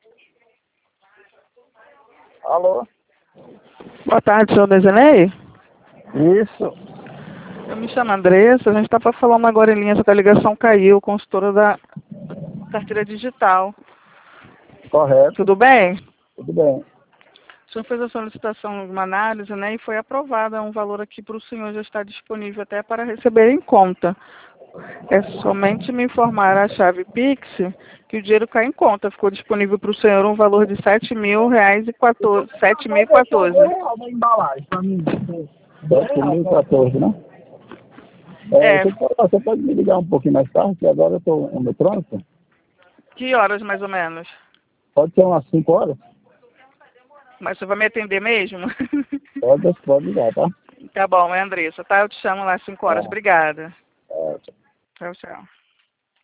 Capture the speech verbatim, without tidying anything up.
Alô? Boa tarde, senhor Desenei. Isso. Eu me chamo Andressa, a gente estava falando agora em linha, só que a ligação caiu, consultora da carteira digital. Correto. Tudo bem? Tudo bem. O senhor fez a solicitação de uma análise, né, e foi aprovada um valor aqui para o senhor, já está disponível até para receber em conta. É somente me informar a chave Pix que o dinheiro cai em conta. Ficou disponível para o senhor um valor de sete mil reais e quatorze, sete mil e quatorze. Da embalagem para mim. sete mil e quatorze, né? É, É, você, pode, você pode me ligar um pouquinho mais tarde, que agora eu estou no trânsito? que horas mais ou menos? Pode ser umas cinco horas? Mas você vai me atender mesmo? Pode, pode ligar, tá? Tá bom, é Andressa, tá? Eu te chamo lá às cinco horas. É, Obrigada. é, Tchau, tchau.